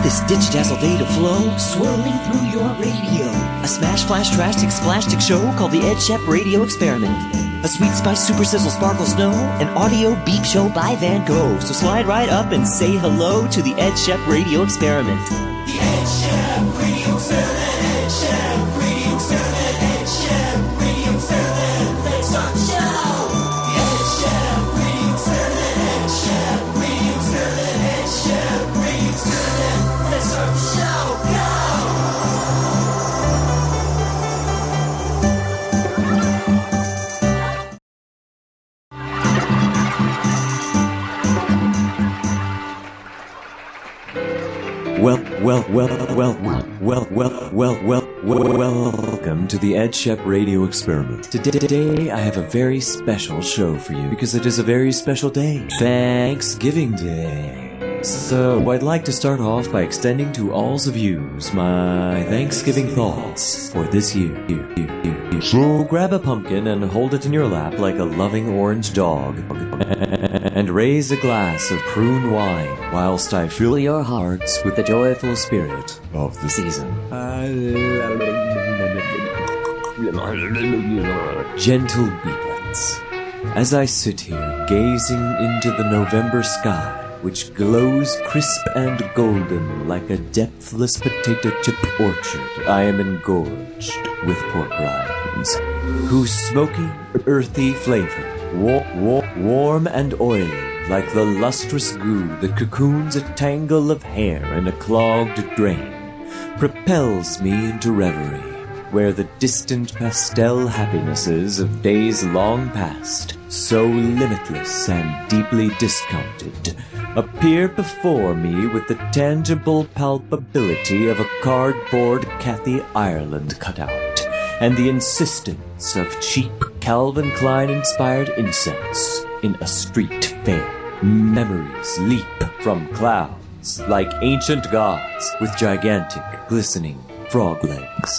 this digidazzle data flow swirling through your radio. A smash, flash, trashtic, splastic show called the Ed Shep Radio Experiment. A sweet spice, super sizzle, sparkle snow, an audio beep show by Van Gogh. So slide right up and say hello to the Ed Shep Radio Experiment. The Ed Shep Radio Experiment, Ed Shep Radio Experiment, Ed Shep Radio Experiment. Let's start the show. The Ed Shep Radio Experiment, Ed Shep Radio Experiment, Ed Shep Radio Experiment. Let's start the show. Go! Welcome to the Ed Shep Radio Experiment. Today I have a very special show for you because it is a very special day, Thanksgiving Day. So I'd like to start off by extending to alls of yous my Thanksgiving thoughts for this year. So grab a pumpkin and hold it in your lap like a loving orange dog, and raise a glass of prune wine whilst I fill your hearts with the joyful spirit of the season. Gentle beatlets, as I sit here gazing into the November sky, which glows crisp and golden like a depthless potato chip orchard, I am engorged with pork rinds, whose smoky, earthy flavor, warm and oily, like the lustrous goo that cocoons a tangle of hair in a clogged drain, propels me into reverie, where the distant pastel happinesses of days long past, so limitless and deeply discounted, appear before me with the tangible palpability of a cardboard Kathy Ireland cutout, and the insistence of cheap Calvin Klein-inspired incense in a street fair. Memories leap from clouds like ancient gods with gigantic, glistening frog legs.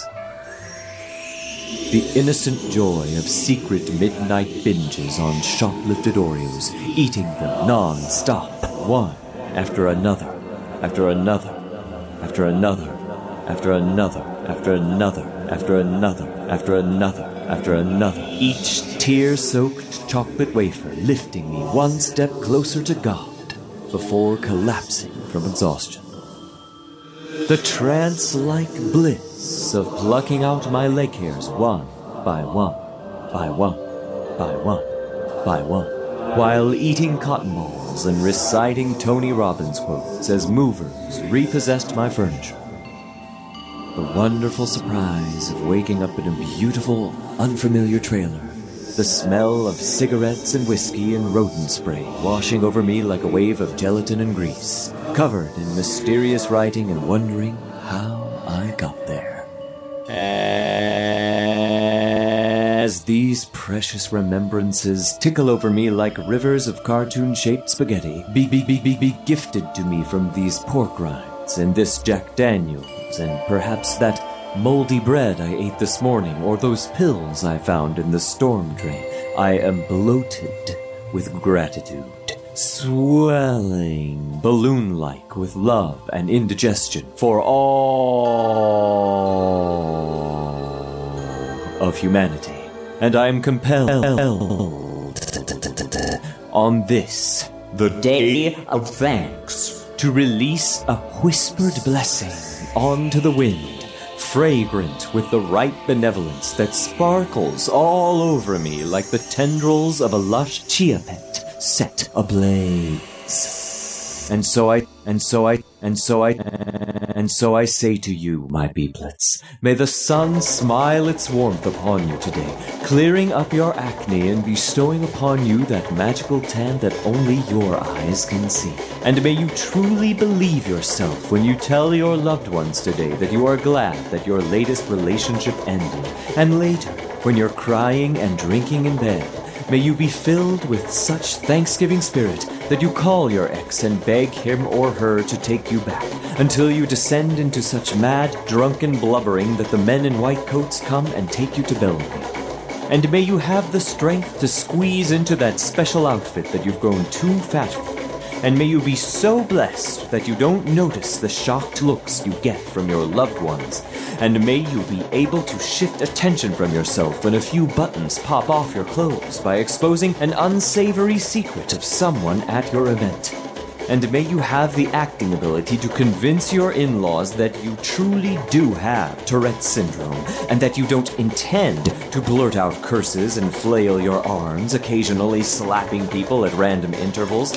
The innocent joy of secret midnight binges on shoplifted Oreos, eating them non-stop, one after another, after another, after another, after another, after another, after another, after another, after another. Each tear-soaked chocolate wafer lifting me one step closer to God before collapsing from exhaustion. The trance-like bliss of plucking out my leg hairs one by one, by one, by one, by one, while eating cotton balls and reciting Tony Robbins quotes as movers repossessed my furniture. The wonderful surprise of waking up in a beautiful, unfamiliar trailer. The smell of cigarettes and whiskey and rodent spray washing over me like a wave of gelatin and grease, covered in mysterious writing and wondering how I got there. As these precious remembrances tickle over me like rivers of cartoon-shaped spaghetti, be gifted to me from these pork rinds and this Jack Daniels and perhaps that moldy bread I ate this morning or those pills I found in the storm drain, I am bloated with gratitude, swelling balloon-like with love and indigestion for all of humanity. And I am compelled on this, the Day of Thanks, to release a whispered blessing onto the wind, fragrant with the right benevolence that sparkles all over me like the tendrils of a lush chia pet set ablaze. And so I say to you, my beeplets, may the sun smile its warmth upon you today, clearing up your acne and bestowing upon you that magical tan that only your eyes can see. And may you truly believe yourself when you tell your loved ones today that you are glad that your latest relationship ended. And later, when you're crying and drinking in bed, may you be filled with such Thanksgiving spirit that you call your ex and beg him or her to take you back, until you descend into such mad, drunken blubbering that the men in white coats come and take you to Bellevue. And may you have the strength to squeeze into that special outfit that you've grown too fat for, And may you be so blessed that you don't notice the shocked looks you get from your loved ones. And may you be able to shift attention from yourself when a few buttons pop off your clothes by exposing an unsavory secret of someone at your event. And may you have the acting ability to convince your in-laws that you truly do have Tourette's syndrome, and that you don't intend to blurt out curses and flail your arms, occasionally slapping people at random intervals.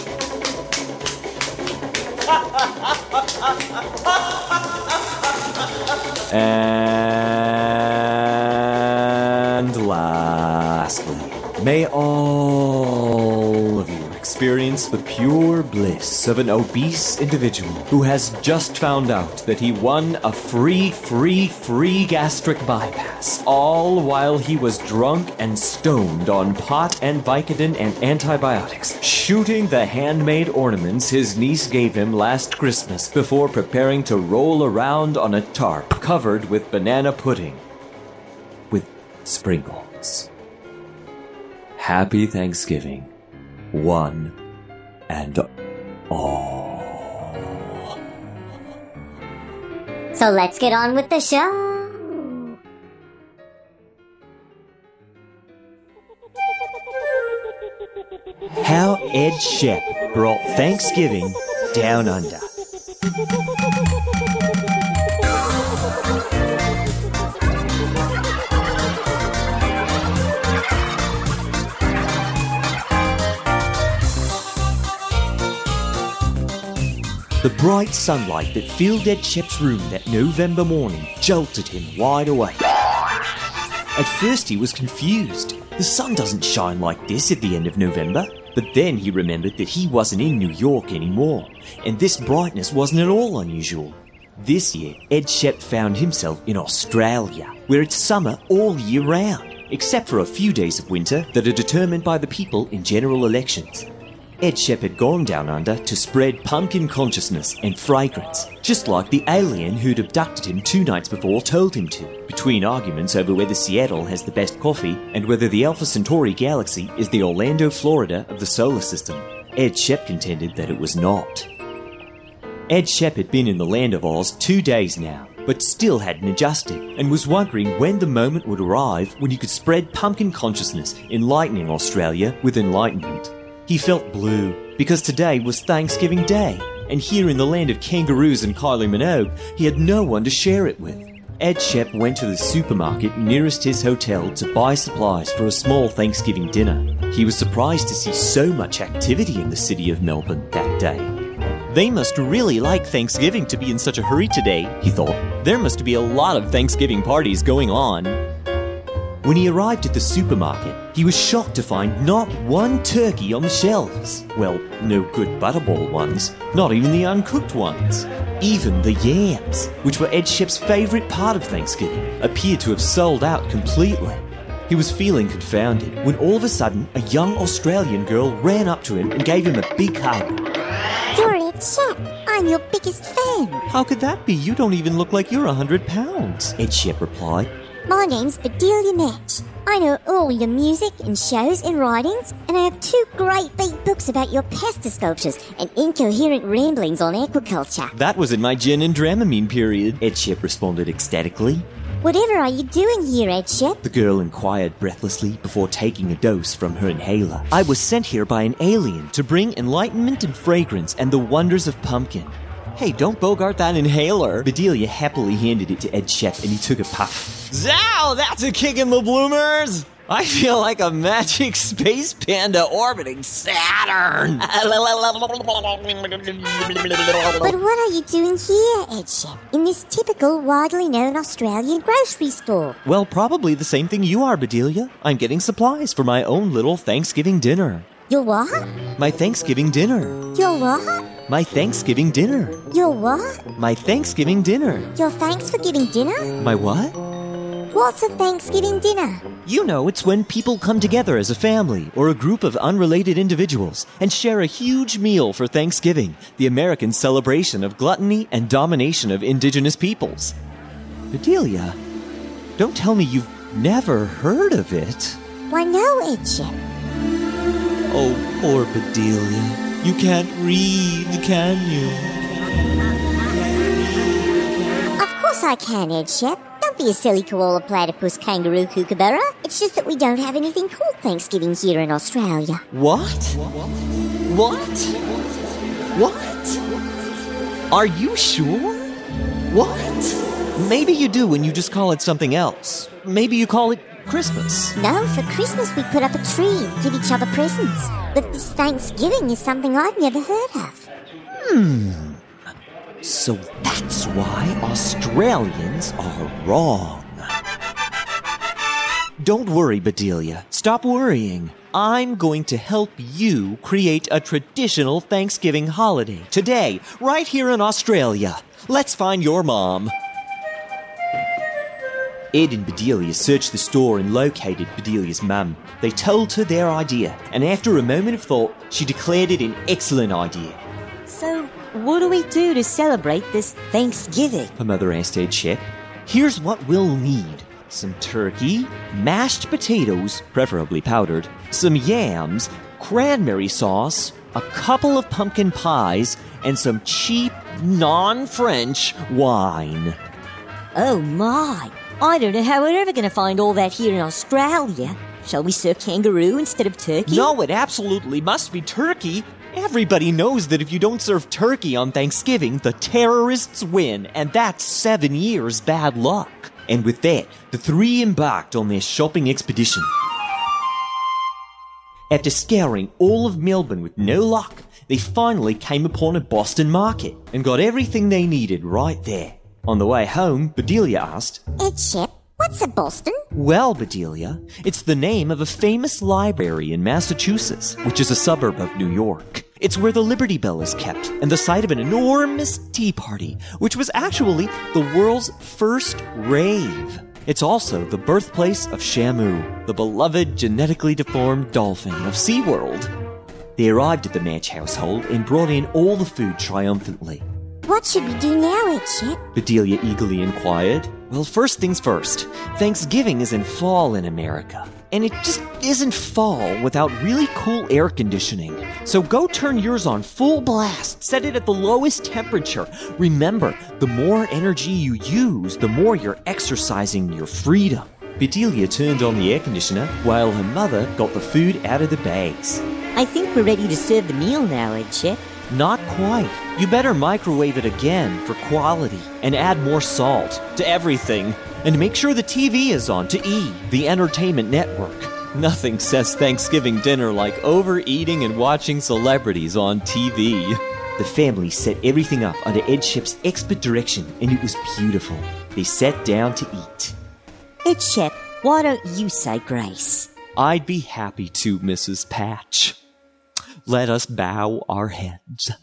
And lastly, may all of you experience the pure bliss of an obese individual who has just found out that he won a free gastric bypass, all while he was drunk and stoned on pot and Vicodin and antibiotics, shooting the handmade ornaments his niece gave him last Christmas before preparing to roll around on a tarp covered with banana pudding with sprinkles. Happy Thanksgiving, one and all. So let's get on with the show. How Ed Shepp brought Thanksgiving down under. The bright sunlight that filled Ed Shepp's room that November morning jolted him wide awake. At first he was confused. The sun doesn't shine like this at the end of November. But then he remembered that he wasn't in New York anymore, and this brightness wasn't at all unusual. This year, Ed Shepp found himself in Australia, where it's summer all year round, except for a few days of winter that are determined by the people in general elections. Ed Shepp had gone down under to spread pumpkin consciousness and fragrance, just like the alien who'd abducted him 2 nights before told him to, between arguments over whether Seattle has the best coffee and whether the Alpha Centauri galaxy is the Orlando, Florida of the solar system. Ed Shepp contended that it was not. Ed Shepp had been in the land of Oz 2 days now, but still hadn't adjusted, and was wondering when the moment would arrive when he could spread pumpkin consciousness, enlightening Australia with enlightenment. He felt blue, because today was Thanksgiving Day, and here in the land of kangaroos and Kylie Minogue, he had no one to share it with. Ed Shepp went to the supermarket nearest his hotel to buy supplies for a small Thanksgiving dinner. He was surprised to see so much activity in the city of Melbourne that day. They must really like Thanksgiving to be in such a hurry today, he thought. There must be a lot of Thanksgiving parties going on. When he arrived at the supermarket, he was shocked to find not one turkey on the shelves. Well, no good butterball ones, not even the uncooked ones. Even the yams, which were Ed Shepp's favourite part of Thanksgiving, appeared to have sold out completely. He was feeling confounded when all of a sudden a young Australian girl ran up to him and gave him a big hug. You're Ed Shepp. I'm your biggest fan. How could that be? You don't even look like you're 100 pounds, Ed Shepp replied. My name's Bedelia Match. I know all your music and shows and writings, and I have 2 great big books about your pasta sculptures and incoherent ramblings on aquaculture. That was in my gin and Dramamine period, Ed Shepp responded ecstatically. Whatever are you doing here, Ed Shepp? The girl inquired breathlessly before taking a dose from her inhaler. I was sent here by an alien to bring enlightenment and fragrance and the wonders of pumpkin. Hey, don't bogart that inhaler. Bedelia happily handed it to Ed Shepp and he took a puff. Zow, that's a kick in the bloomers! I feel like a magic space panda orbiting Saturn! But what are you doing here, Ed Shepp, in this typical, widely known Australian grocery store? Well, probably the same thing you are, Bedelia. I'm getting supplies for my own little Thanksgiving dinner. Your what? My Thanksgiving dinner. Your what? My Thanksgiving dinner. Your what? My Thanksgiving dinner. Your Thanksgiving dinner? My what? What's a Thanksgiving dinner? You know, it's when people come together as a family or a group of unrelated individuals and share a huge meal for Thanksgiving, the American celebration of gluttony and domination of indigenous peoples. Bedelia, don't tell me you've never heard of it. Why no, Ed Shepp. Oh, poor Bedelia. You can't read, can you? Of course I can, Ed Shep. Don't be a silly koala platypus kangaroo kookaburra. It's just that we don't have anything called Thanksgiving here in Australia. What? Are you sure? What? Maybe you do and you just call it something else. Maybe you call it Christmas. No, for Christmas we put up a tree and give each other presents. But this Thanksgiving is something I've never heard of. So that's why Australians are wrong. Don't worry, Bedelia. Stop worrying. I'm going to help you create a traditional Thanksgiving holiday today, right here in Australia. Let's find your mom. Ed and Bedelia searched the store and located Bedelia's mum. They told her their idea, and after a moment of thought, she declared it an excellent idea. So, what do we do to celebrate this Thanksgiving? Her mother asked Ed Shep. Here's what we'll need. Some turkey, mashed potatoes, preferably powdered, some yams, cranberry sauce, a couple of pumpkin pies, and some cheap, non-French wine. Oh my! I don't know how we're ever going to find all that here in Australia. Shall we serve kangaroo instead of turkey? No, it absolutely must be turkey. Everybody knows that if you don't serve turkey on Thanksgiving, the terrorists win, and that's 7 years bad luck. And with that, the three embarked on their shopping expedition. After scouring all of Melbourne with no luck, they finally came upon a Boston market and got everything they needed right there. On the way home, Bedelia asked, Ed Shep, what's a Boston? Well, Bedelia, it's the name of a famous library in Massachusetts, which is a suburb of New York. It's where the Liberty Bell is kept, and the site of an enormous tea party, which was actually the world's first rave. It's also the birthplace of Shamu, the beloved genetically deformed dolphin of SeaWorld. They arrived at the Match household and brought in all the food triumphantly. What should we do now, Ed Shep? Bedelia eagerly inquired. Well, first things first. Thanksgiving is in fall in America. And it just isn't fall without really cool air conditioning. So go turn yours on full blast. Set it at the lowest temperature. Remember, the more energy you use, the more you're exercising your freedom. Bedelia turned on the air conditioner while her mother got the food out of the bags. I think we're ready to serve the meal now, Ed Shep. Not quite. You better microwave it again for quality and add more salt to everything. And make sure the TV is on to E, the entertainment network. Nothing says Thanksgiving dinner like overeating and watching celebrities on TV. The family set everything up under Ed Shep's expert direction, and it was beautiful. They sat down to eat. Ed Shep, why don't you say grace? I'd be happy to, Mrs. Patch. Let us bow our heads.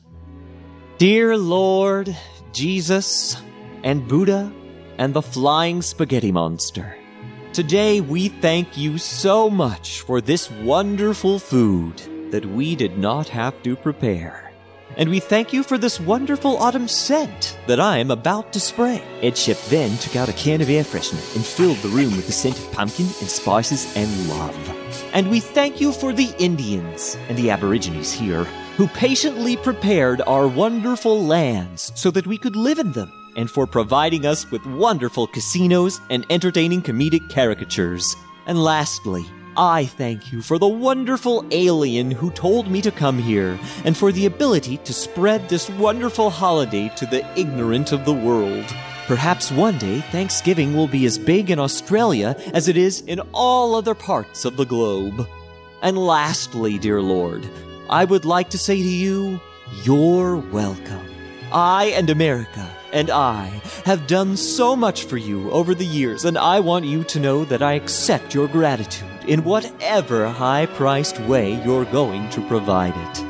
Dear Lord, Jesus, and Buddha, and the flying spaghetti monster, today we thank you so much for this wonderful food that we did not have to prepare. And we thank you for this wonderful autumn scent that I am about to spray. Ed Shep then took out a can of air freshener and filled the room with the scent of pumpkin and spices and love. And we thank you for the Indians and the Aborigines here, who patiently prepared our wonderful lands so that we could live in them, and for providing us with wonderful casinos and entertaining comedic caricatures. And lastly, I thank you for the wonderful alien who told me to come here, and for the ability to spread this wonderful holiday to the ignorant of the world. Perhaps one day Thanksgiving will be as big in Australia as it is in all other parts of the globe. And lastly, dear Lord, I would like to say to you, you're welcome. I and America and I have done so much for you over the years, and I want you to know that I accept your gratitude in whatever high-priced way you're going to provide it.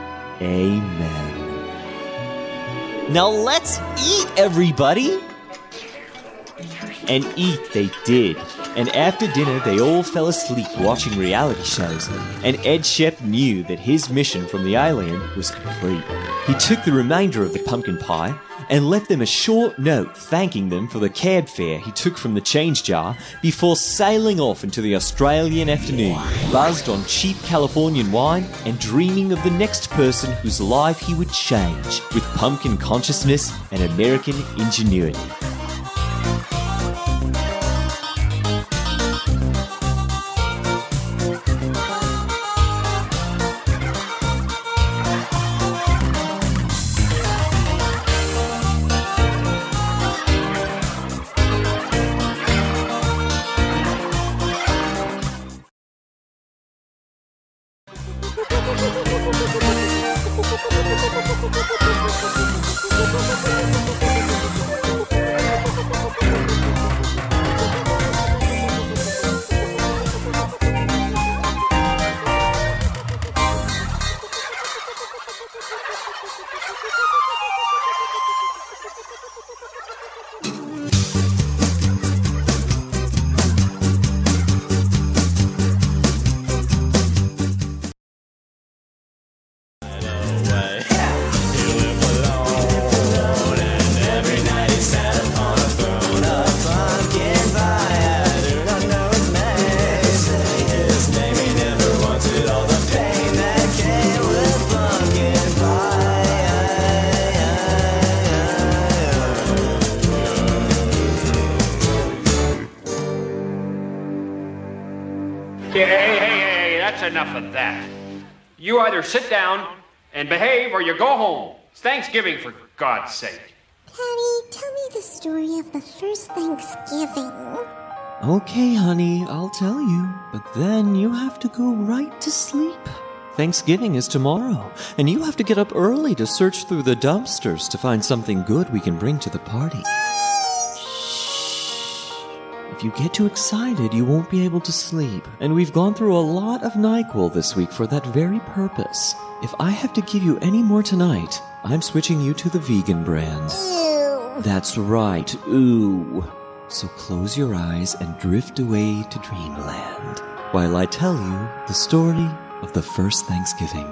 Amen. Now let's eat, everybody! And eat they did. And after dinner, they all fell asleep watching reality shows, and Ed Shep knew that his mission from the alien was complete. He took the remainder of the pumpkin pie and left them a short note thanking them for the cab fare he took from the change jar before sailing off into the Australian afternoon, buzzed on cheap Californian wine and dreaming of the next person whose life he would change with pumpkin consciousness and American ingenuity. Hey, that's enough of that. You either sit down and behave or you go home. It's Thanksgiving, for God's sake. Daddy, tell me the story of the first Thanksgiving. Okay, honey, I'll tell you, but then you have to go right to sleep. Thanksgiving is tomorrow, and you have to get up early to search through the dumpsters to find something good we can bring to the party. If you get too excited, you won't be able to sleep. And we've gone through a lot of NyQuil this week for that very purpose. If I have to give you any more tonight, I'm switching you to the vegan brand. Ew. That's right, ooh. So close your eyes and drift away to dreamland while I tell you the story of the first Thanksgiving.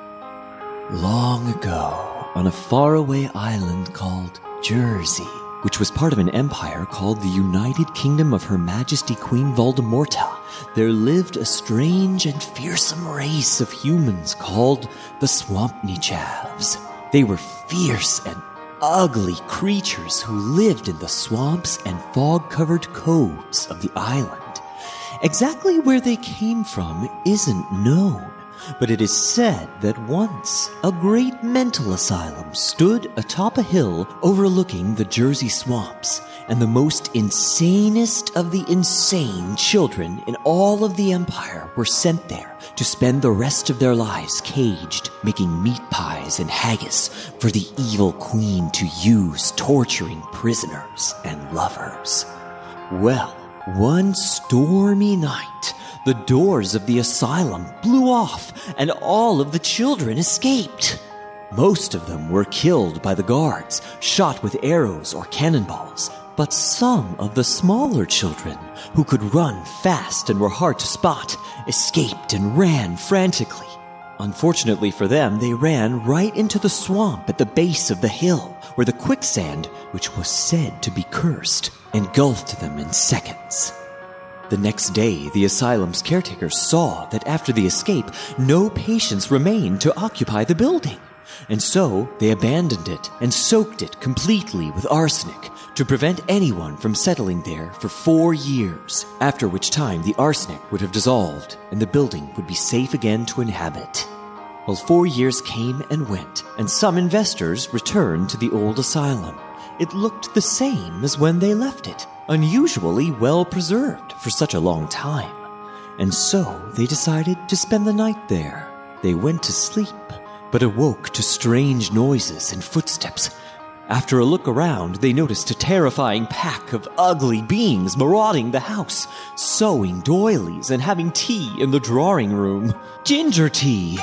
Long ago, on a faraway island called Jersey, which was part of an empire called the United Kingdom of Her Majesty Queen Voldemorta, there lived a strange and fearsome race of humans called the Swampnichavs. They were fierce and ugly creatures who lived in the swamps and fog-covered coves of the island. Exactly where they came from isn't known, but it is said that once a great mental asylum stood atop a hill overlooking the Jersey swamps, and the most insanest of the insane children in all of the empire were sent there to spend the rest of their lives caged, making meat pies and haggis for the evil queen to use, torturing prisoners and lovers. Well, one stormy night, the doors of the asylum blew off and all of the children escaped. Most of them were killed by the guards, shot with arrows or cannonballs. But some of the smaller children, who could run fast and were hard to spot, escaped and ran frantically. Unfortunately for them, they ran right into the swamp at the base of the hill, where the quicksand, which was said to be cursed, engulfed them in seconds. The next day, the asylum's caretakers saw that after the escape, no patients remained to occupy the building. And so they abandoned it and soaked it completely with arsenic to prevent anyone from settling there for 4 years, after which time the arsenic would have dissolved and the building would be safe again to inhabit. Well, 4 years came and went, and some investors returned to the old asylum. It looked the same as when they left it, unusually well preserved for such a long time. And so they decided to spend the night there. They went to sleep, but awoke to strange noises and footsteps. After a look around, they noticed a terrifying pack of ugly beings marauding the house, sewing doilies and having tea in the drawing room. Ginger tea!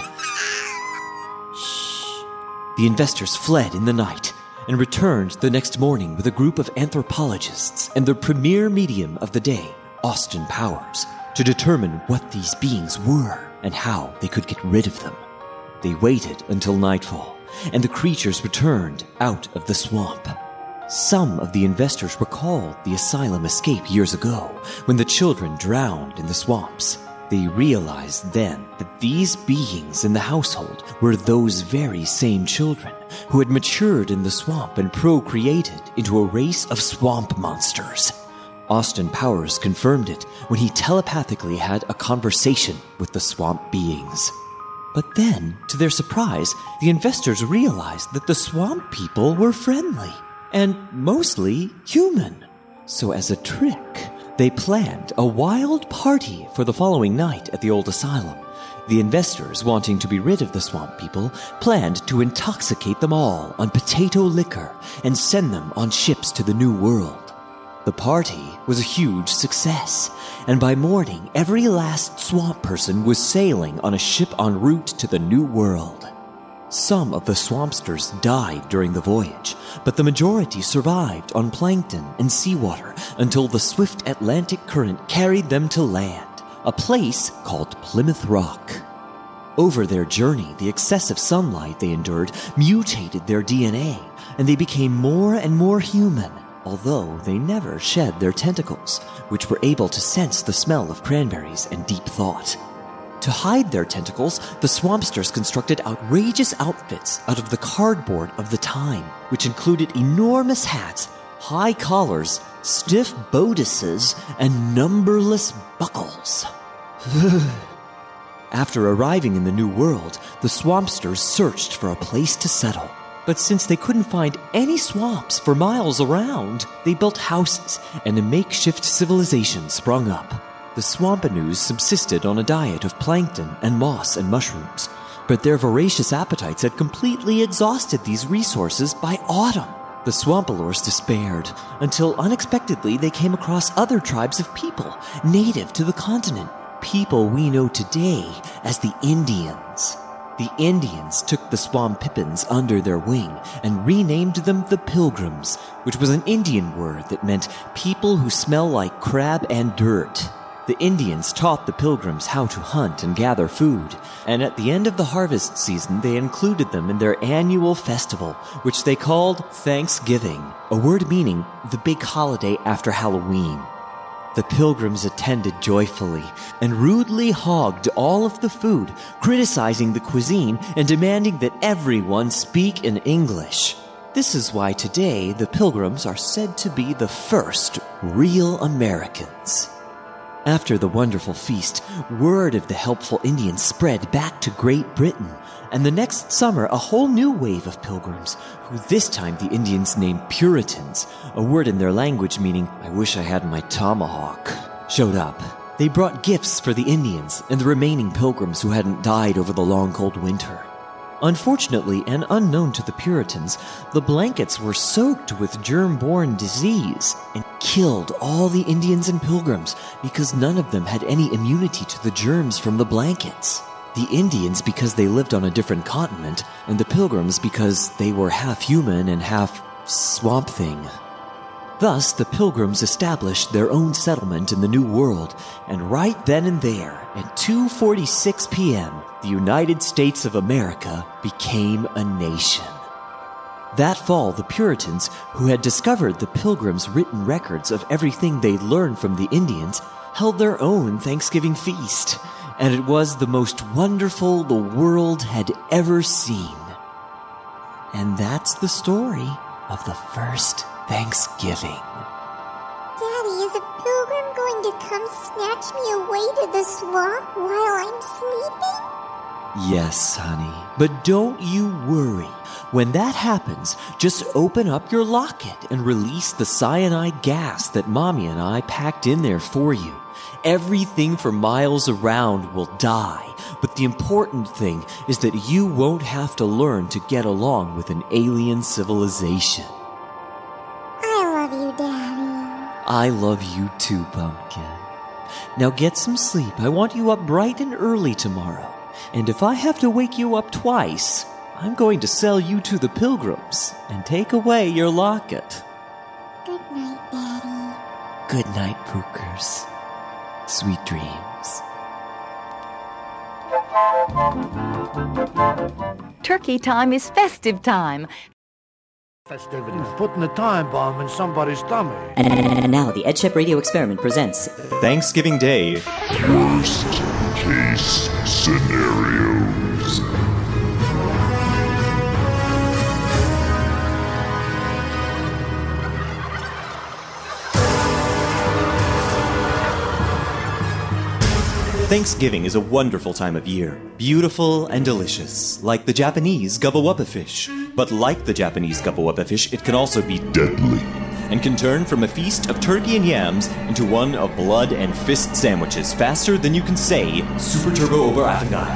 Shh. The investors fled in the night and returned the next morning with a group of anthropologists and the premier medium of the day, Austin Powers to determine what these beings were and how they could get rid of them. They waited until nightfall, and the creatures returned out of the swamp. Some of the investors recalled the asylum escape years ago when the children drowned in the swamps. They realized then that these beings in the household were those very same children who had matured in the swamp and procreated into a race of swamp monsters. Austin Powers confirmed it when he telepathically had a conversation with the swamp beings. But then, to their surprise, the investors realized that the swamp people were friendly and mostly human. So as a trick, they planned a wild party for the following night at the old asylum. The investors, wanting to be rid of the swamp people, planned to intoxicate them all on potato liquor and send them on ships to the New World. The party was a huge success, and by morning, every last swamp person was sailing on a ship en route to the New World. Some of the swampsters died during the voyage, but the majority survived on plankton and seawater until the swift Atlantic current carried them to land, a place called Plymouth Rock. Over their journey, the excessive sunlight they endured mutated their DNA, and they became more and more human, although they never shed their tentacles, which were able to sense the smell of cranberries and deep thought. To hide their tentacles, the swampsters constructed outrageous outfits out of the cardboard of the time, which included enormous hats, high collars, stiff bodices, and numberless buckles. After arriving in the New World, the swampsters searched for a place to settle. But since they couldn't find any swamps for miles around, they built houses, and a makeshift civilization sprung up. The Swampanoos subsisted on a diet of plankton and moss and mushrooms, but their voracious appetites had completely exhausted these resources by autumn. The Swampalors despaired, until unexpectedly they came across other tribes of people native to the continent, people we know today as the Indians. The Indians took the Swampipins under their wing and renamed them the Pilgrims, which was an Indian word that meant people who smell like crab and dirt. The Indians taught the Pilgrims how to hunt and gather food, and at the end of the harvest season they included them in their annual festival, which they called Thanksgiving, a word meaning the big holiday after Halloween. The Pilgrims attended joyfully and rudely hogged all of the food, criticizing the cuisine and demanding that everyone speak in English. This is why today the Pilgrims are said to be the first real Americans. After the wonderful feast, word of the helpful Indians spread back to Great Britain, and the next summer a whole new wave of pilgrims, who this time the Indians named Puritans, a word in their language meaning, "I wish I had my tomahawk," showed up. They brought gifts for the Indians and the remaining pilgrims who hadn't died over the long cold winter. Unfortunately, and unknown to the Puritans, the blankets were soaked with germ-borne disease and killed all the Indians and pilgrims because none of them had any immunity to the germs from the blankets. The Indians because they lived on a different continent, and the pilgrims because they were half human and half swamp thing. Thus, the Pilgrims established their own settlement in the New World, and right then and there, at 2:46 p.m., the United States of America became a nation. That fall, the Puritans, who had discovered the Pilgrims' written records of everything they'd learned from the Indians, held their own Thanksgiving feast, and it was the most wonderful the world had ever seen. And that's the story of the first Thanksgiving. Daddy, is a pilgrim going to come snatch me away to the swamp while I'm sleeping? Yes, honey, but don't you worry. When that happens, just open up your locket and release the cyanide gas that Mommy and I packed in there for you. Everything for miles around will die, but the important thing is that you won't have to learn to get along with an alien civilization. I love you, Daddy. I love you too, Pumpkin. Now get some sleep. I want you up bright and early tomorrow. And if I have to wake you up twice, I'm going to sell you to the Pilgrims and take away your locket. Good night, Daddy. Good night, Pookers. Sweet dreams. Turkey time is festive time. Festivities, putting a time bomb in somebody's tummy. And now the EdShep Radio Experiment presents Thanksgiving Day. Worst case scenarios. Thanksgiving is a wonderful time of year. Beautiful and delicious, like the Japanese gubba-wubba fish. But like the Japanese gubba-wubba fish, it can also be deadly and can turn from a feast of turkey and yams into one of blood and fist sandwiches faster than you can say Super Turbo Oberafengai.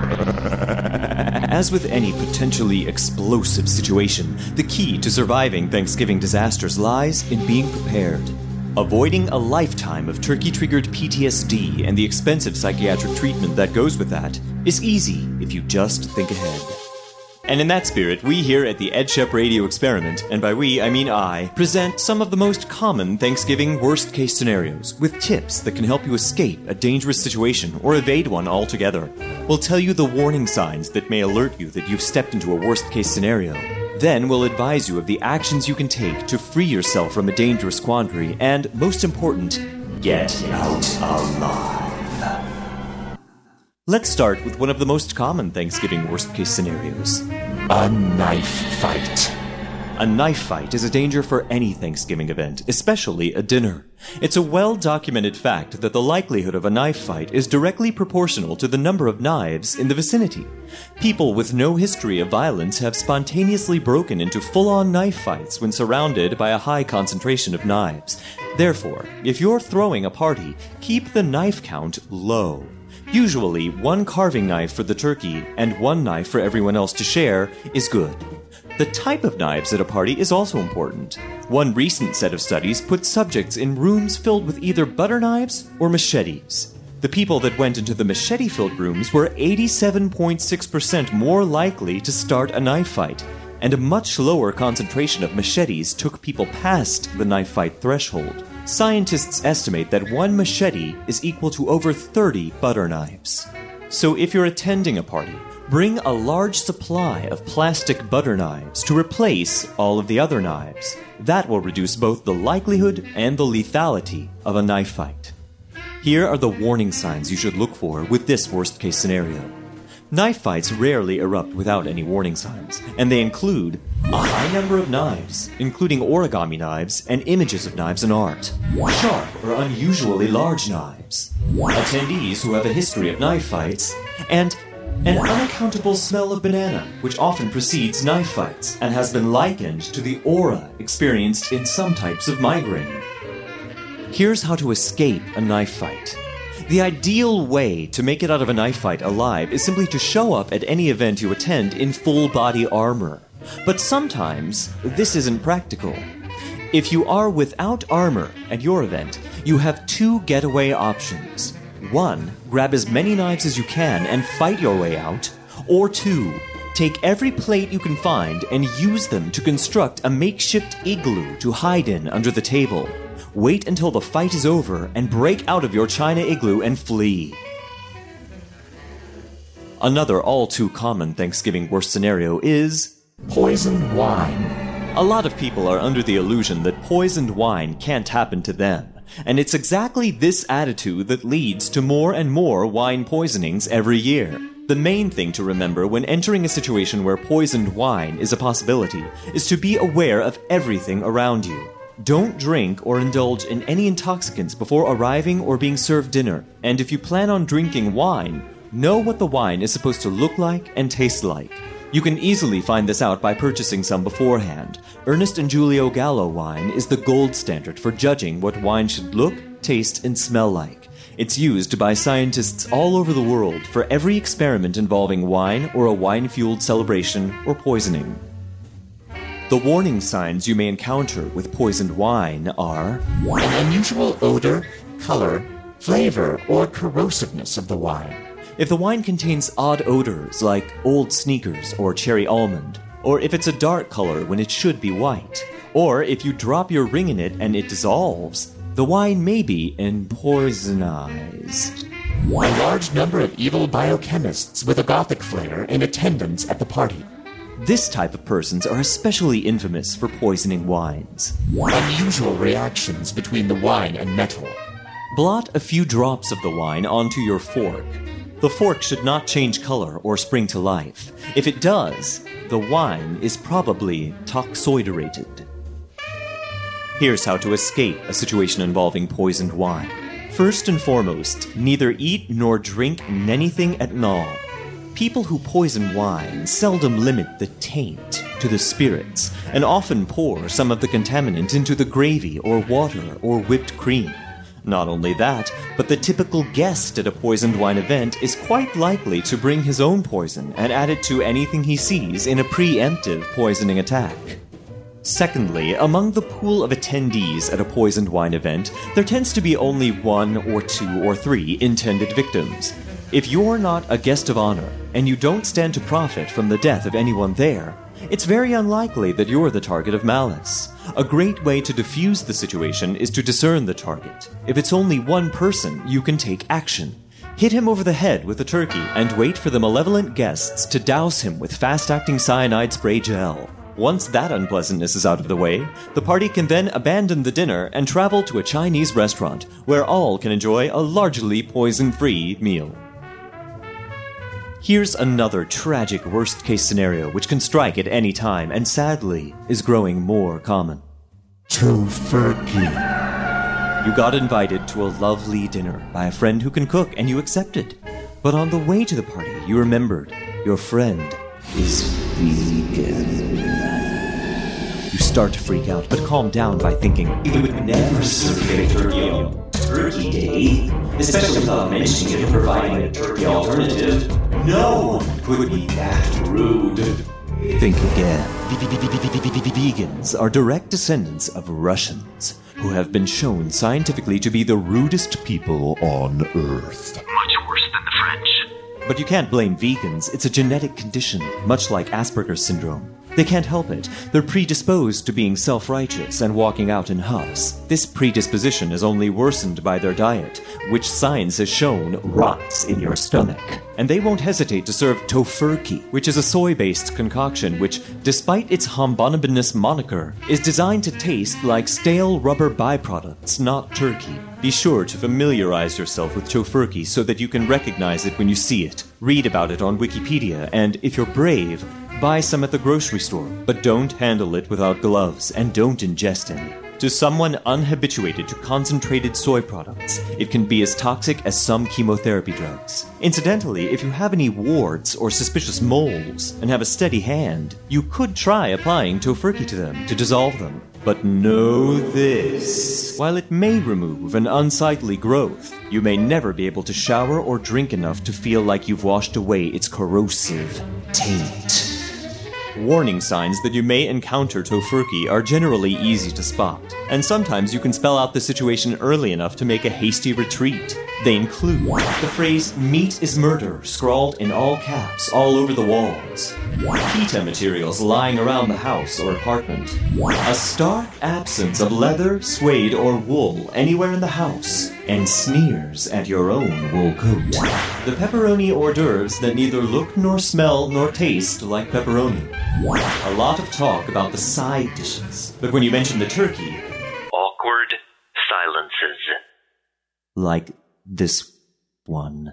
As with any potentially explosive situation, the key to surviving Thanksgiving disasters lies in being prepared. Avoiding a lifetime of turkey-triggered PTSD and the expensive psychiatric treatment that goes with that is easy if you just think ahead. And in that spirit, we here at the EdShep Radio Experiment, and by we I mean I, present some of the most common Thanksgiving worst-case scenarios with tips that can help you escape a dangerous situation or evade one altogether. We'll tell you the warning signs that may alert you that you've stepped into a worst-case scenario. Then we'll advise you of the actions you can take to free yourself from a dangerous quandary and, most important, get out alive. Let's start with one of the most common Thanksgiving worst-case scenarios. A knife fight. A knife fight is a danger for any Thanksgiving event, especially a dinner. It's a well-documented fact that the likelihood of a knife fight is directly proportional to the number of knives in the vicinity. People with no history of violence have spontaneously broken into full-on knife fights when surrounded by a high concentration of knives. Therefore, if you're throwing a party, keep the knife count low. Usually, one carving knife for the turkey and one knife for everyone else to share is good. The type of knives at a party is also important. One recent set of studies put subjects in rooms filled with either butter knives or machetes. The people that went into the machete-filled rooms were 87.6% more likely to start a knife fight, and a much lower concentration of machetes took people past the knife fight threshold. Scientists estimate that one machete is equal to over 30 butter knives. So if you're attending a party, bring a large supply of plastic butter knives to replace all of the other knives. That will reduce both the likelihood and the lethality of a knife fight. Here are the warning signs you should look for with this worst-case scenario. Knife fights rarely erupt without any warning signs, and they include a high number of knives, including origami knives and images of knives and art, sharp or unusually large knives, attendees who have a history of knife fights, and an unaccountable smell of banana, which often precedes knife fights and has been likened to the aura experienced in some types of migraine. Here's how to escape a knife fight. The ideal way to make it out of a knife fight alive is simply to show up at any event you attend in full-body armor. But sometimes, this isn't practical. If you are without armor at your event, you have two getaway options. 1. Grab as many knives as you can and fight your way out. Or 2. Take every plate you can find and use them to construct a makeshift igloo to hide in under the table. Wait until the fight is over and break out of your China igloo and flee. Another all-too-common Thanksgiving worst scenario is poisoned wine. A lot of people are under the illusion that poisoned wine can't happen to them. And it's exactly this attitude that leads to more and more wine poisonings every year. The main thing to remember when entering a situation where poisoned wine is a possibility is to be aware of everything around you. Don't drink or indulge in any intoxicants before arriving or being served dinner. And if you plan on drinking wine, know what the wine is supposed to look like and taste like. You can easily find this out by purchasing some beforehand. Ernest and Julio Gallo wine is the gold standard for judging what wine should look, taste, and smell like. It's used by scientists all over the world for every experiment involving wine or a wine-fueled celebration or poisoning. The warning signs you may encounter with poisoned wine are an unusual odor, color, flavor, or corrosiveness of the wine. If the wine contains odd odors like old sneakers or cherry almond, or if it's a dark color when it should be white, or if you drop your ring in it and it dissolves, the wine may be empoisonized. A large number of evil biochemists with a gothic flair in attendance at the party. This type of persons are especially infamous for poisoning wines. Unusual reactions between the wine and metal. Blot a few drops of the wine onto your fork. The fork should not change color or spring to life. If it does, the wine is probably toxoiderated. Here's how to escape a situation involving poisoned wine. First and foremost, neither eat nor drink anything at all. People who poison wine seldom limit the taint to the spirits, and often pour some of the contaminant into the gravy or water or whipped cream. Not only that, but the typical guest at a poisoned wine event is quite likely to bring his own poison and add it to anything he sees in a preemptive poisoning attack. Secondly, among the pool of attendees at a poisoned wine event, there tends to be only 1 or 2 or 3 intended victims. If you're not a guest of honor, and you don't stand to profit from the death of anyone there, it's very unlikely that you're the target of malice. A great way to diffuse the situation is to discern the target. If it's only one person, you can take action. Hit him over the head with a turkey and wait for the malevolent guests to douse him with fast-acting cyanide spray gel. Once that unpleasantness is out of the way, the party can then abandon the dinner and travel to a Chinese restaurant where all can enjoy a largely poison-free meal. Here's another tragic worst-case scenario which can strike at any time and sadly is growing more common. Tofurkey. You got invited to a lovely dinner by a friend who can cook and you accepted. But on the way to the party, you remembered your friend is vegan. You start to freak out, but calm down by thinking, "It would never serve a turkey on Turkey Day, especially without mentioning it or providing a turkey alternative. No one could be that rude." Think again. Vegans are direct descendants of Russians, who have been shown scientifically to be the rudest people on Earth. Much worse than the French. But you can't blame vegans. It's a genetic condition, much like Asperger's syndrome. They can't help it. They're predisposed to being self-righteous and walking out in huffs. This predisposition is only worsened by their diet, which science has shown rots in your stomach. And they won't hesitate to serve tofurkey, which is a soy-based concoction which, despite its homogenous moniker, is designed to taste like stale rubber byproducts, not turkey. Be sure to familiarize yourself with tofurkey so that you can recognize it when you see it. Read about it on Wikipedia, and if you're brave, buy some at the grocery store, but don't handle it without gloves, and don't ingest any. To someone unhabituated to concentrated soy products, it can be as toxic as some chemotherapy drugs. Incidentally, if you have any warts or suspicious moles and have a steady hand, you could try applying tofurkey to them to dissolve them. But know this. While it may remove an unsightly growth, you may never be able to shower or drink enough to feel like you've washed away its corrosive taint. Warning signs that you may encounter tofurkey are generally easy to spot, and sometimes you can spell out the situation early enough to make a hasty retreat. They include the phrase "meat is murder" scrawled in all caps all over the walls, PETA materials lying around the house or apartment, a stark absence of leather, suede, or wool anywhere in the house, and sneers at your own wool coat. The pepperoni hors d'oeuvres that neither look nor smell nor taste like pepperoni. A lot of talk about the side dishes, but when you mention the turkey, awkward silences. Like this one.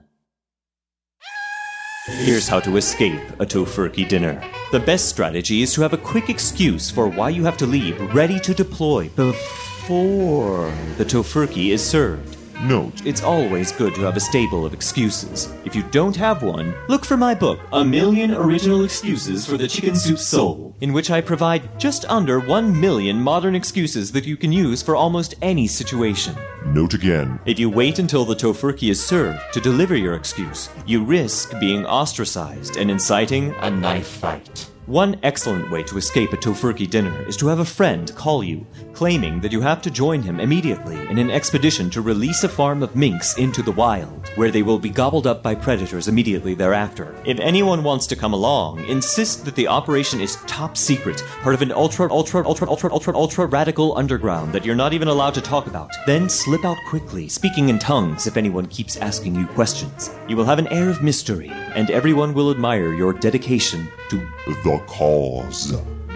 Here's how to escape a tofurkey dinner. The best strategy is to have a quick excuse for why you have to leave ready to deploy before the tofurkey is served. Note, it's always good to have a stable of excuses. If you don't have one, look for my book, A Million Original Excuses for the Chicken Soup Soul, in which I provide just under 1 million modern excuses that you can use for almost any situation. Note again. If you wait until the tofurkey is served to deliver your excuse, you risk being ostracized and inciting a knife fight. One excellent way to escape a tofurkey dinner is to have a friend call you, claiming that you have to join him immediately in an expedition to release a farm of minks into the wild, where they will be gobbled up by predators immediately thereafter. If anyone wants to come along, insist that the operation is top secret, part of an ultra radical underground that you're not even allowed to talk about. Then slip out quickly, speaking in tongues if anyone keeps asking you questions. You will have an air of mystery, and everyone will admire your dedication to the cause.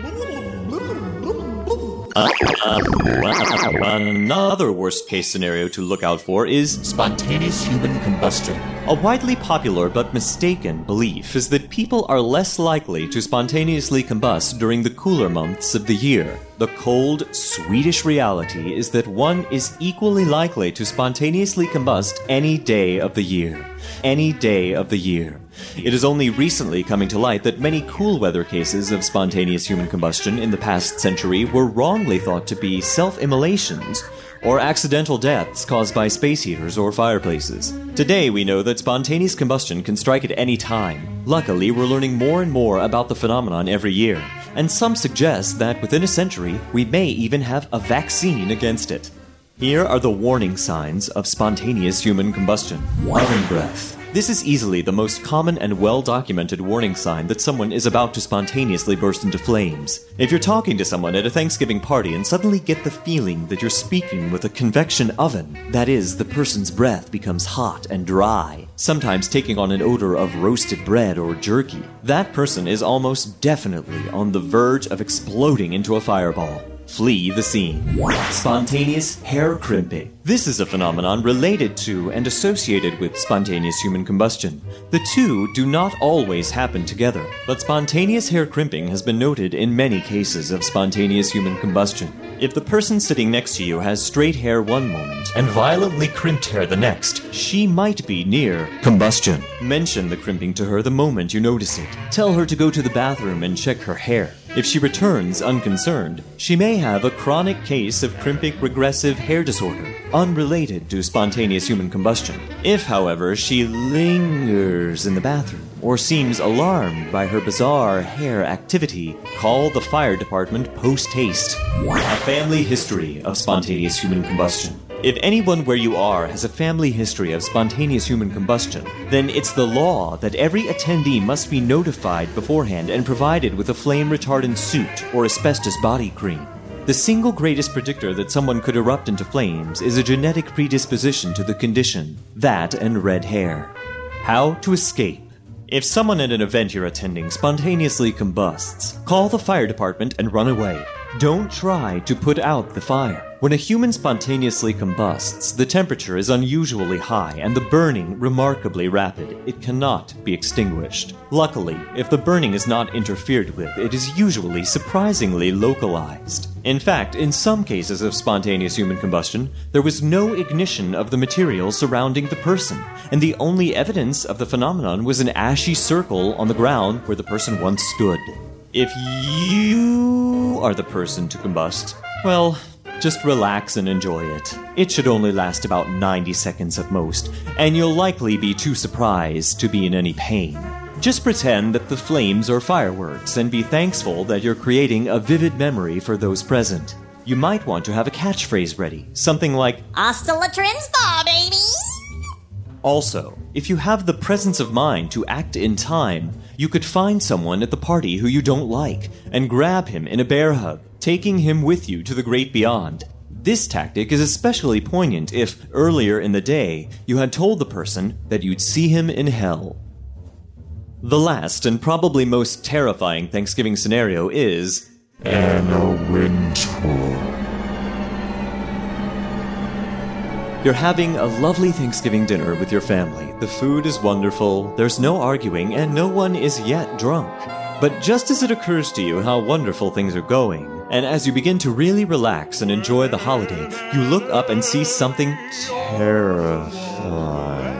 Another worst-case scenario to look out for is spontaneous human combustion. A widely popular but mistaken belief is that people are less likely to spontaneously combust during the cooler months of the year. The cold, Swedish reality is that one is equally likely to spontaneously combust any day of the year. Any day of the year. It is only recently coming to light that many cool weather cases of spontaneous human combustion in the past century were wrongly thought to be self-immolations or accidental deaths caused by space heaters or fireplaces. Today we know that spontaneous combustion can strike at any time. Luckily, we're learning more and more about the phenomenon every year, and some suggest that within a century we may even have a vaccine against it. Here are the warning signs of spontaneous human combustion. Oven breath. This is easily the most common and well-documented warning sign that someone is about to spontaneously burst into flames. If you're talking to someone at a Thanksgiving party and suddenly get the feeling that you're speaking with a convection oven, that is, the person's breath becomes hot and dry, sometimes taking on an odor of roasted bread or jerky, that person is almost definitely on the verge of exploding into a fireball. Flee the scene. Spontaneous hair crimping. This is a phenomenon related to and associated with spontaneous human combustion. The two do not always happen together, but spontaneous hair crimping has been noted in many cases of spontaneous human combustion. If the person sitting next to you has straight hair one moment and violently crimped hair the next, she might be near combustion. Mention the crimping to her the moment you notice it. Tell her to go to the bathroom and check her hair. If she returns unconcerned, she may have a chronic case of crymping regressive hair disorder, unrelated to spontaneous human combustion. If, however, she lingers in the bathroom or seems alarmed by her bizarre hair activity, call the fire department post-haste. A family history of spontaneous human combustion. If anyone where you are has a family history of spontaneous human combustion, then it's the law that every attendee must be notified beforehand and provided with a flame-retardant suit or asbestos body cream. The single greatest predictor that someone could erupt into flames is a genetic predisposition to the condition, that and red hair. How to escape. If someone at an event you're attending spontaneously combusts, call the fire department and run away. Don't try to put out the fire. When a human spontaneously combusts, the temperature is unusually high and the burning remarkably rapid. It cannot be extinguished. Luckily, if the burning is not interfered with, it is usually surprisingly localized. In fact, in some cases of spontaneous human combustion, there was no ignition of the material surrounding the person, and the only evidence of the phenomenon was an ashy circle on the ground where the person once stood. If you are the person to combust, well, just relax and enjoy it. It should only last about 90 seconds at most, and you'll likely be too surprised to be in any pain. Just pretend that the flames are fireworks and be thankful that you're creating a vivid memory for those present. You might want to have a catchphrase ready, something like, Hasta la Trimspa, baby! Also, if you have the presence of mind to act in time, you could find someone at the party who you don't like and grab him in a bear hug, taking him with you to the great beyond. This tactic is especially poignant if, earlier in the day, you had told the person that you'd see him in hell. The last and probably most terrifying Thanksgiving scenario is Anna Wintour. You're having a lovely Thanksgiving dinner with your family. The food is wonderful, there's no arguing, and no one is yet drunk. But just as it occurs to you how wonderful things are going, and as you begin to really relax and enjoy the holiday, you look up and see something terrifying.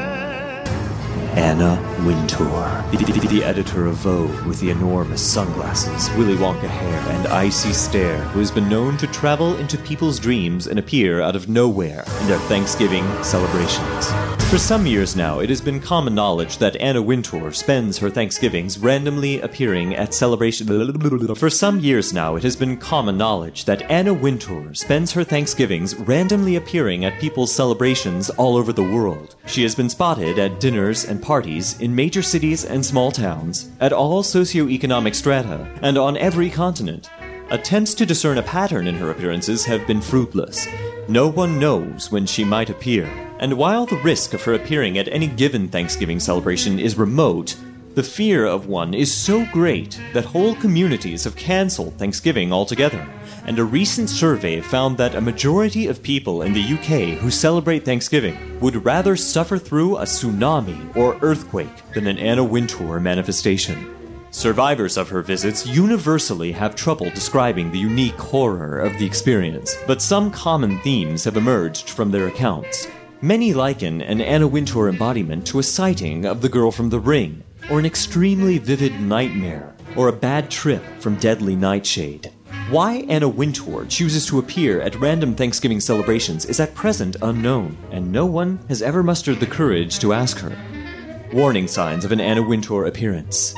Anna Wintour, the editor of Vogue with the enormous sunglasses, Willy Wonka hair, and icy stare, who has been known to travel into people's dreams and appear out of nowhere in their Thanksgiving celebrations. For some years now, it has been common knowledge that Anna Wintour spends her Thanksgivings randomly appearing at celebration. For some years now, it has been common knowledge that Anna Wintour spends her Thanksgivings randomly appearing at people's celebrations all over the world. She has been spotted at dinners and parties in major cities and small towns, at all socioeconomic strata, and on every continent. Attempts to discern a pattern in her appearances have been fruitless. No one knows when she might appear. And while the risk of her appearing at any given Thanksgiving celebration is remote, the fear of one is so great that whole communities have canceled Thanksgiving altogether. And a recent survey found that a majority of people in the UK who celebrate Thanksgiving would rather suffer through a tsunami or earthquake than an Anna Wintour manifestation. Survivors of her visits universally have trouble describing the unique horror of the experience, but some common themes have emerged from their accounts. Many liken an Anna Wintour embodiment to a sighting of the girl from The Ring, or an extremely vivid nightmare, or a bad trip from Deadly Nightshade. Why Anna Wintour chooses to appear at random Thanksgiving celebrations is at present unknown, and no one has ever mustered the courage to ask her. Warning signs of an Anna Wintour appearance.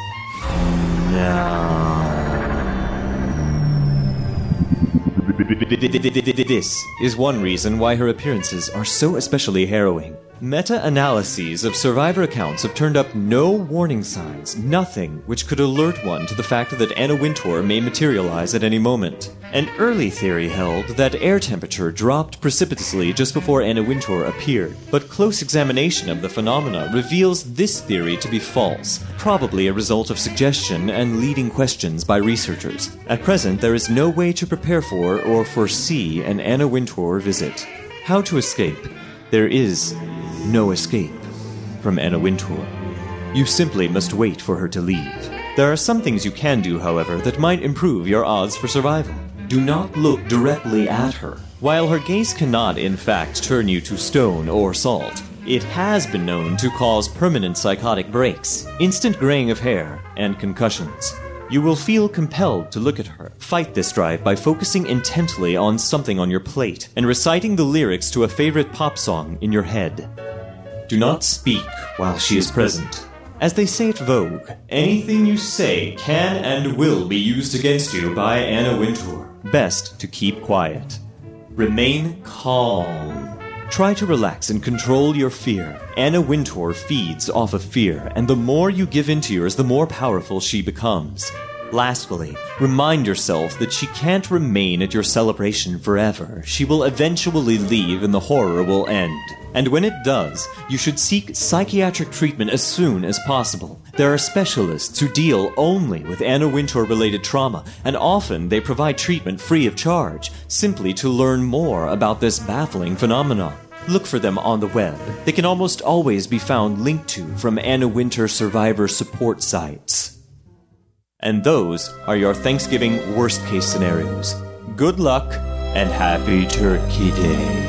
This is one reason why her appearances are so especially harrowing. Meta-analyses of survivor accounts have turned up no warning signs, nothing which could alert one to the fact that Anna Wintour may materialize at any moment. An early theory held that air temperature dropped precipitously just before Anna Wintour appeared, but close examination of the phenomena reveals this theory to be false, probably a result of suggestion and leading questions by researchers. At present, there is no way to prepare for or foresee an Anna Wintour visit. How to escape? There is no escape from Anna Wintour. You simply must wait for her to leave. There are some things you can do, however, that might improve your odds for survival. Do not look directly at her. While her gaze cannot, in fact, turn you to stone or salt, it has been known to cause permanent psychotic breaks, instant graying of hair, and concussions. You will feel compelled to look at her. Fight this drive by focusing intently on something on your plate and reciting the lyrics to a favorite pop song in your head. Do not speak while she is present. As they say at Vogue, anything you say can and will be used against you by Anna Wintour. Best to keep quiet. Remain calm. Try to relax and control your fear. Anna Wintour feeds off of fear, and the more you give in to yours, the more powerful she becomes. Lastly, remind yourself that she can't remain at your celebration forever. She will eventually leave and the horror will end. And when it does, you should seek psychiatric treatment as soon as possible. There are specialists who deal only with Anna Wintour-related trauma, and often they provide treatment free of charge, simply to learn more about this baffling phenomenon. Look for them on the web. They can almost always be found linked to from Anna Wintour survivor support sites. And those are your Thanksgiving worst-case scenarios. Good luck, and happy Turkey Day.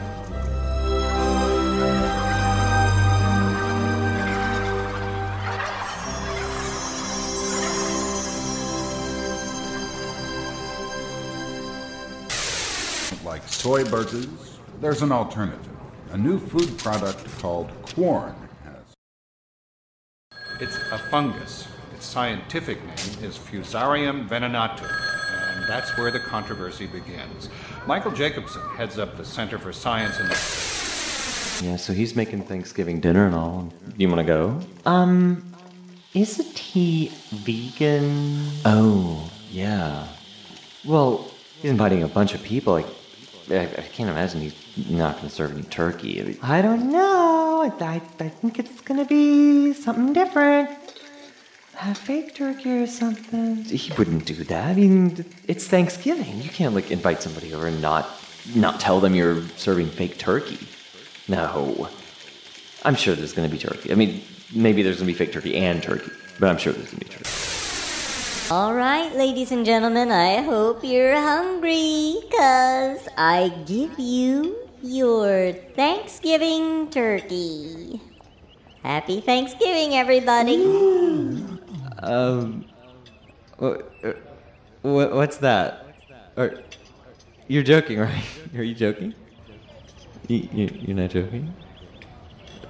Like soy burgers, there's an alternative. A new food product called Quorn. It's a fungus. Its scientific name is Fusarium venenatum, and that's where the controversy begins. Michael Jacobson heads up the Center for Science and... Yeah, so he's making Thanksgiving dinner and all. You want to go? Isn't he vegan? Oh, yeah. Well, he's inviting a bunch of people. I can't imagine he's not going to serve any turkey. I don't know. I think it's going to be something different. A fake turkey or something. He wouldn't do that. I mean, it's Thanksgiving. You can't, invite somebody over and not tell them you're serving fake turkey. No. I'm sure there's going to be turkey. I mean, maybe there's going to be fake turkey and turkey, but I'm sure there's going to be turkey. All right, ladies and gentlemen, I hope you're hungry, 'cause I give you your Thanksgiving turkey. Happy Thanksgiving, everybody. What's that? You're joking, right? Are you joking? You're not joking?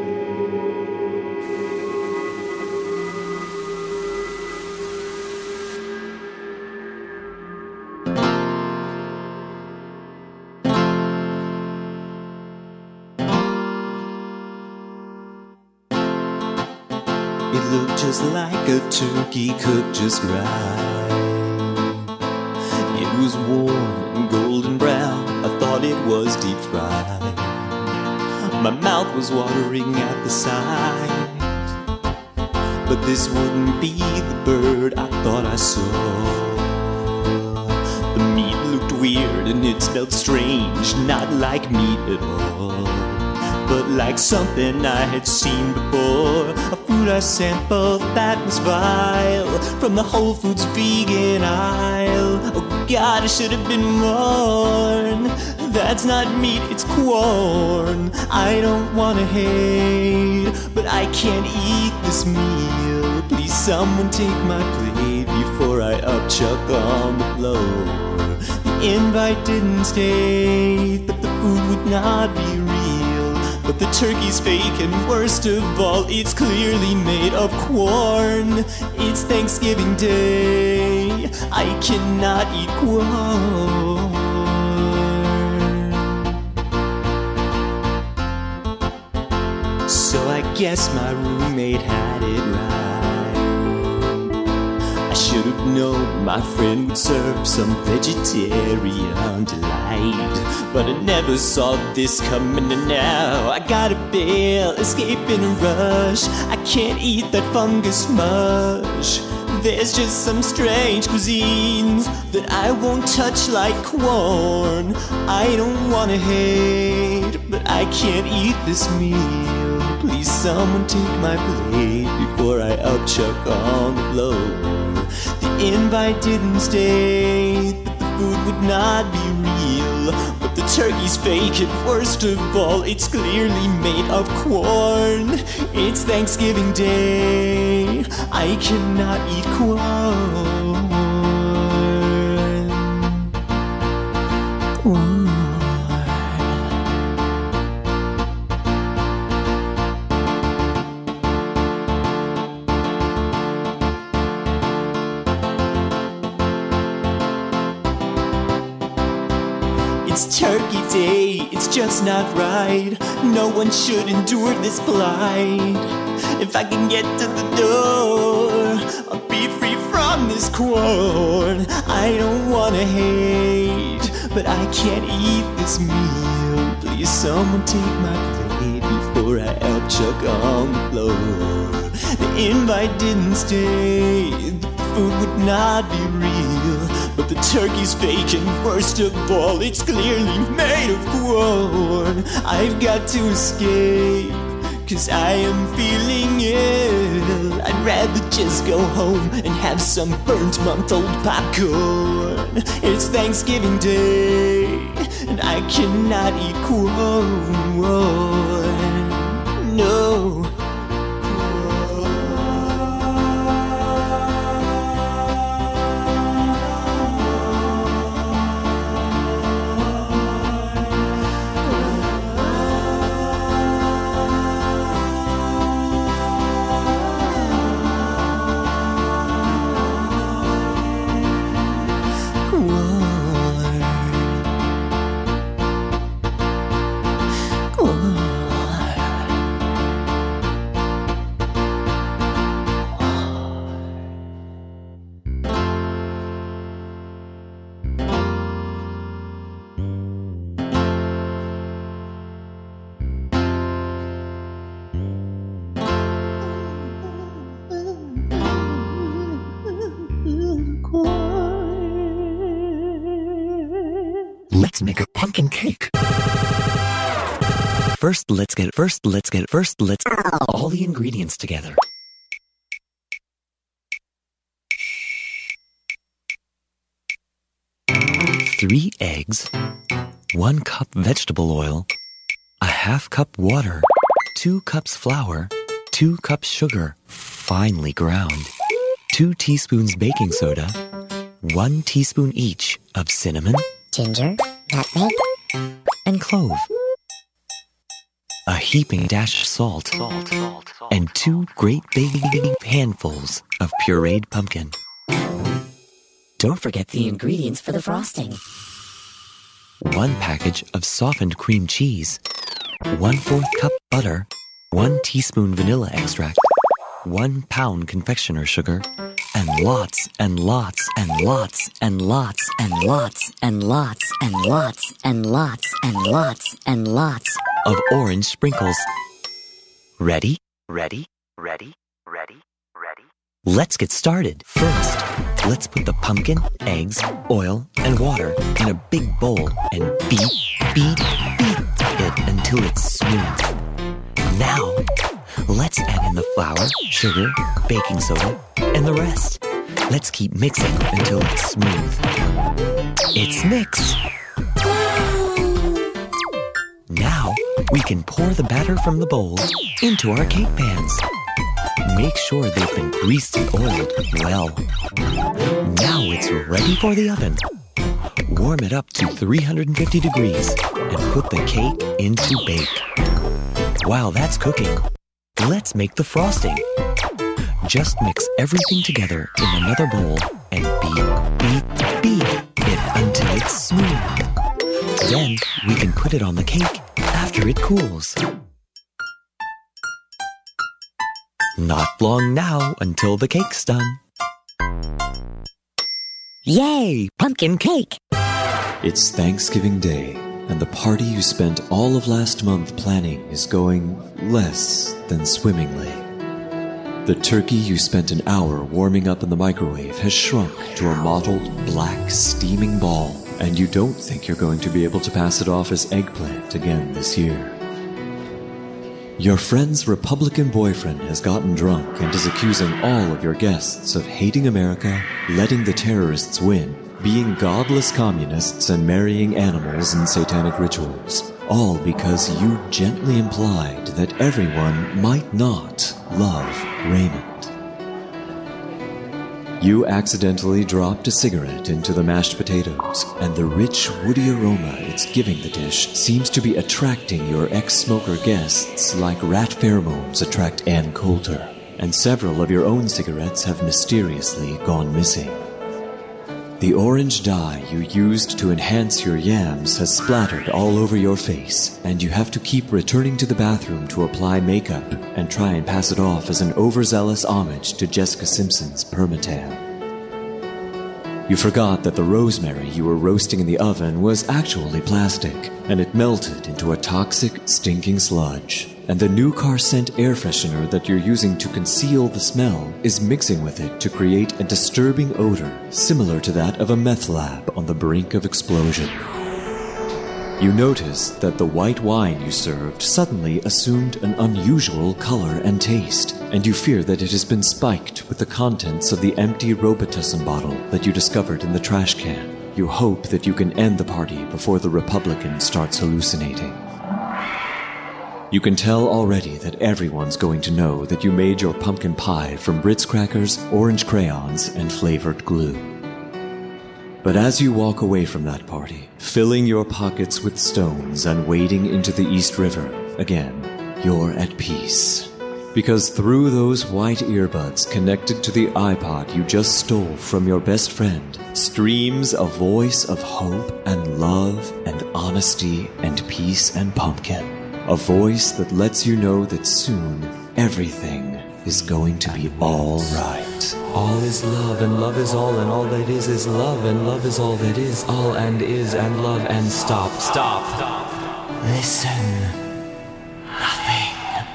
It looked just like a turkey cooked just right. It was warm and golden brown. I thought it was deep fried. My mouth was watering at the sight. But this wouldn't be the bird I thought I saw. The meat looked weird and it smelled strange, not like meat at all, but like something I had seen before. A food I sampled that was vile from the Whole Foods vegan aisle. Oh God, I should have been warned. That's not meat, it's corn. I don't wanna hate, but I can't eat this meal. Please someone take my plate before I upchuck on the floor. The invite didn't state that the food would not be real, but the turkey's fake, and worst of all, it's clearly made of corn. It's Thanksgiving Day, I cannot eat corn. So I guess my roommate had it right. I should have known my friend would serve some vegetarian delight, but I never saw this coming, and now I gotta bail, escape in a rush. I can't eat that fungus mush. There's just some strange cuisines that I won't touch like corn. I don't wanna hate, but I can't eat this meal. Please someone take my plate before I upchuck on the floor. The invite didn't state that the food would not be real, but the turkey's fake, and worst of all, it's clearly made of corn. It's Thanksgiving Day, I cannot eat corn. It's Turkey Day, it's just not right. No one should endure this plight. If I can get to the door, I'll be free from this corn. I don't wanna hate, but I can't eat this meal. Please someone take my plate before I upchuck on the floor. The invite didn't state that the food would not be real, but the turkey's fake, and worst of all, it's clearly made of corn. I've got to escape, 'cause I am feeling ill. I'd rather just go home and have some burnt month-old popcorn. It's Thanksgiving Day, and I cannot eat corn. No. Let's make a pumpkin cake. First, let's get all the ingredients together. Three eggs, 1 cup vegetable oil, a half cup water, 2 cups flour, 2 cups sugar, finely ground, 2 teaspoons baking soda, 1 teaspoon each of cinnamon, Ginger, nutmeg, and clove. A heaping dash of salt, and 2 great big handfuls of pureed pumpkin. Don't forget the ingredients for the frosting. 1 package of softened cream cheese, 1/4 cup butter, 1 teaspoon vanilla extract, 1 pound confectioner sugar, and lots and lots and lots and lots and lots and lots and lots and lots and lots and lots of orange sprinkles. Ready? Ready? Ready? Ready? Ready? Let's get started. First, let's put the pumpkin, eggs, oil, and water in a big bowl and beat it until it's smooth. Now, let's add in the flour, sugar, baking soda, and the rest. Let's keep mixing until it's smooth. It's mixed. Now, we can pour the batter from the bowl into our cake pans. Make sure they've been greased and oiled well. Now it's ready for the oven. Warm it up to 350 degrees and put the cake into bake. While that's cooking, let's make the frosting. Just mix everything together in another bowl and beat it until it's smooth. Then we can put it on the cake after it cools. Not long now until the cake's done. Yay! Pumpkin cake! It's Thanksgiving Day, and the party you spent all of last month planning is going less than swimmingly. The turkey you spent an hour warming up in the microwave has shrunk to a mottled, black, steaming ball, and you don't think you're going to be able to pass it off as eggplant again this year. Your friend's Republican boyfriend has gotten drunk and is accusing all of your guests of hating America, letting the terrorists win, being godless communists, and marrying animals in satanic rituals. All because you gently implied that everyone might not love Raymond. You accidentally dropped a cigarette into the mashed potatoes, and the rich, woody aroma it's giving the dish seems to be attracting your ex-smoker guests like rat pheromones attract Ann Coulter, and several of your own cigarettes have mysteriously gone missing. The orange dye you used to enhance your yams has splattered all over your face, and you have to keep returning to the bathroom to apply makeup and try and pass it off as an overzealous homage to Jessica Simpson's Permatan. You forgot that the rosemary you were roasting in the oven was actually plastic, and it melted into a toxic, stinking sludge. And the new car scent air freshener that you're using to conceal the smell is mixing with it to create a disturbing odor similar to that of a meth lab on the brink of explosion. You notice that the white wine you served suddenly assumed an unusual color and taste, and you fear that it has been spiked with the contents of the empty Robitussin bottle that you discovered in the trash can. You hope that you can end the party before the Republican starts hallucinating. You can tell already that everyone's going to know that you made your pumpkin pie from Ritz crackers, orange crayons, and flavored glue. But as you walk away from that party, filling your pockets with stones and wading into the East River, again, you're at peace. Because through those white earbuds connected to the iPod you just stole from your best friend, streams a voice of hope and love and honesty and peace and pumpkin. A voice that lets you know that soon everything is going to be all right. All is love, and love is all, and all that is love, and love is all that is, all and is, and love, and stop. Listen. Nothing.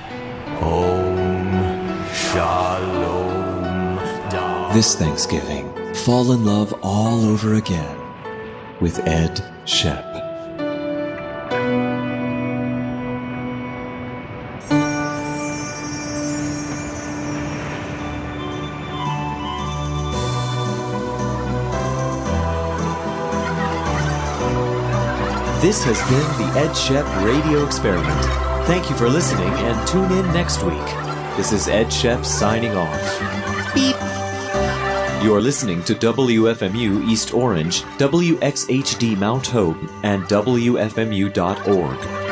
Om Shalom. This Thanksgiving, fall in love all over again with Ed Shep. This has been the Ed Shep Radio Experiment. Thank you for listening, and tune in next week. This is Ed Shep signing off. Beep. You are listening to WFMU East Orange, WXHD Mount Hope, and WFMU.org.